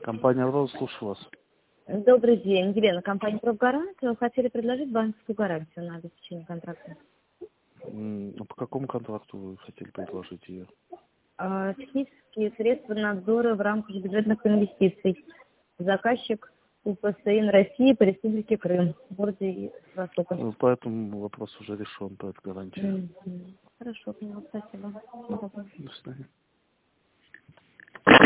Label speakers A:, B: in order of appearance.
A: Компания «Роза», слушаю вас.
B: Добрый день, Елена, компания «Профгарант». Хотели предложить банковскую гарантию на обеспечение контракта.
A: По какому контракту вы хотели предложить ее?
B: Технические средства надзора в рамках бюджетных инвестиций. Заказчик УПСИН России по Республике Крым, в городе Востока.
A: По этому вопрос уже решен, по этой гарантии.
B: Хорошо, поняла, спасибо.
A: До свидания.